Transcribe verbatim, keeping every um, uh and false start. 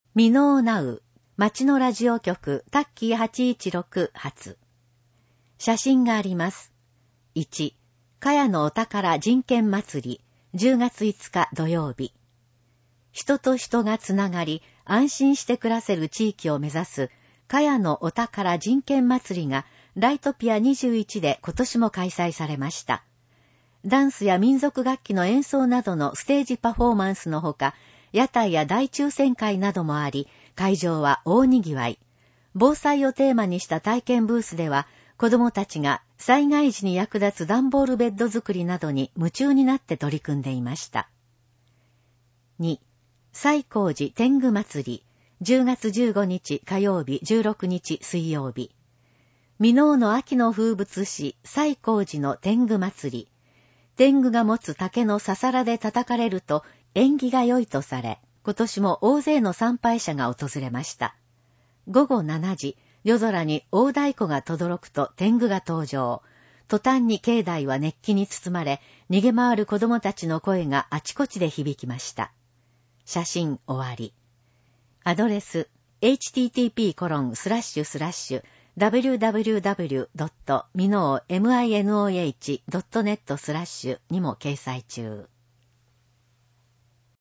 ミノーナウ、町のラジオ局タッキーはちいちろく発。写真があります。いち、かやのお宝人権祭り、じゅうがついつか土曜日。人と人がつながり、安心して暮らせる地域を目指す、かやのお宝人権祭りが、ライトピアにじゅういちで今年も開催されました。ダンスや民族楽器の演奏などのステージパフォーマンスのほか、屋台や大抽選会などもあり、会場は大にぎわい。防災をテーマにした体験ブースでは、子どもたちが災害時に役立つ段ボールベッド作りなどに夢中になって取り組んでいました。に、西光寺天狗祭り、じゅうがつじゅうごにち火曜日、じゅうろくにち水曜日。箕面の秋の風物詩、西光寺の天狗祭り。天狗が持つ竹のささらで叩かれると縁起が良いとされ、今年も大勢の参拝者が訪れました。ごごしちじ、夜空に大太鼓が轟くと天狗が登場。途端に境内は熱気に包まれ、逃げ回る子供たちの声があちこちで響きました。写真終わり。アドレス、エイチティーティーピーコロンスラッシュスラッシュダブリューダブリューダブリュードットミノードットネットスラッシュにも掲載中。